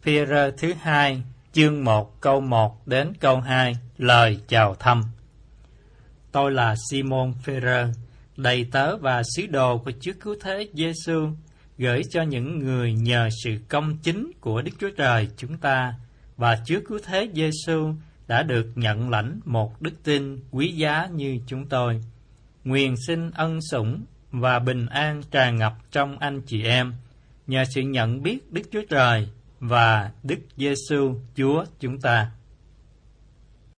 Phi-e-rơ thứ 2, chương 1, câu 1 đến câu 2, lời chào thăm. Tôi là Simon Phi-e-rơ, đầy tớ và sứ đồ của Chúa Cứu Thế Giê-xu, gửi cho những người nhờ sự công chính của Đức Chúa Trời chúng ta và Chúa Cứu Thế Giê-xu đã được nhận lãnh một đức tin quý giá như chúng tôi. Nguyện xin ân sủng và bình an tràn ngập trong anh chị em, nhờ sự nhận biết Đức Chúa Trời và Đức Giê-xu Chúa chúng ta.